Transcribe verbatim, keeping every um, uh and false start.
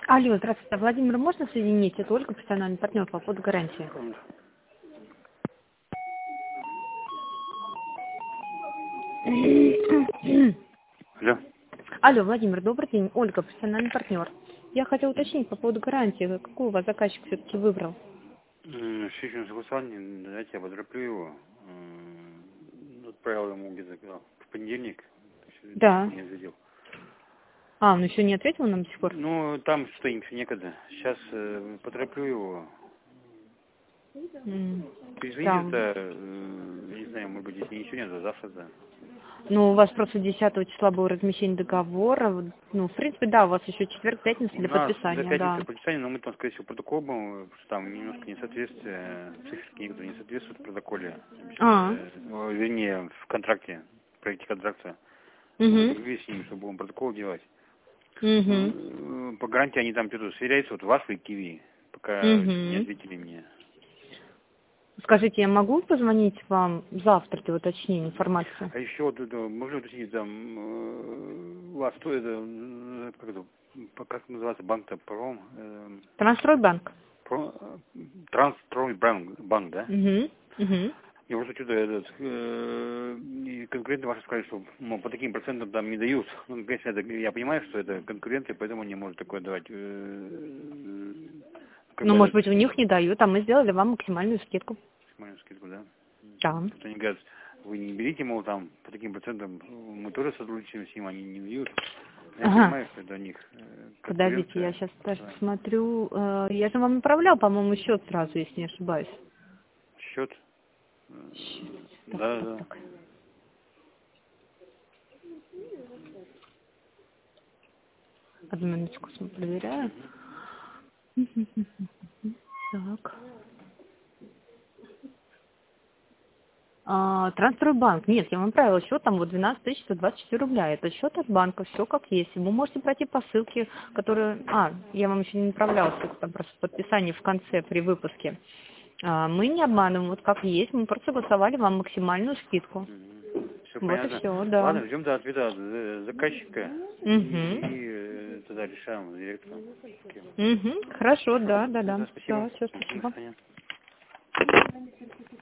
Алло, здравствуйте. Владимир, можно соединить? Это Ольга, профессиональный партнер по поводу гарантии. Алло. Алло, Владимир, добрый день. Ольга, профессиональный партнер. Я хотела уточнить по поводу гарантии. Какую у вас заказчик все-таки выбрал? Шишин согласование, давайте я потороплю его. М, Отправил ему где-то когда, в понедельник. Да. Не ответил. А, он еще не ответил нам до сих пор? Ну, там что им еще некогда. Сейчас э, потороплю его. М, Извините, Да. это, э, не знаю, может быть, если не сегодня, то завтра, да. Ну, у вас просто десятого числа было размещение договора. Вот, ну, в принципе, да, у вас еще четверг, пятница У для нас до подписания, да. пятницы подписания, но мы там, скорее всего, протокол был, потому что там немножко несоответствие, циферки некоторые не соответствуют в протоколе. А, Э, о, вернее, в контракте, в проекте контракта. Мы угу, договорились с ними, что будем протокол делать. угу, Э, По гарантии они там что-то сверяются, вот вас и Киви, пока не угу. ответили мне. Скажите, я могу позвонить вам завтра для уточнения информации? А еще вот это, можно уточнить, там, э, у вас что это, э, как это, по- как называется банк-то, Пром, э, Трансстройбанк. Про- э, Трансстрой банк, банк, да? Угу, угу. Я просто что-то этот, э, и конкуренты ваши сказали, что мол, по таким процентам там не дают. Ну, конечно, это, я понимаю, что это конкуренты, поэтому не может такое давать. э, Как Ну, бы может этот, быть, у них не дают, а мы сделали вам максимальную скидку. максимальную скидку, да? Да. Вот они говорят, вы не берите, мол, там, по таким процентам, мы тоже сотрудничаем с ним, они не дают. Я Ага. понимаю, что это у них э, Подождите, я конкуренция. сейчас даже Да. посмотрю. Э, Я же вам направлял, по-моему, счет сразу, если не ошибаюсь. Счет. э, Так, Да, так, да. так. Одну минуточку проверяю. Мгм. Так. А, Трансстройбанк. Нет, я вам отправила счет, там вот двенадцать тысяч сто двадцать четыре рубля. Это счет от банка, все как есть. Вы можете пройти по ссылке, которую... А, я вам еще не направляла ссылку, там просто подписание в конце при выпуске. А, мы не обманываем, вот как есть, мы просто согласовали вам максимальную скидку. Все Вот и понятно. все, да. Ладно, ждем до ответа от за- заказчика и, Угу. э, тогда решаем с директором. Окей. Угу. Хорошо, да, да, да. Да, спасибо. Да, все, Мгм, до спасибо. свидания.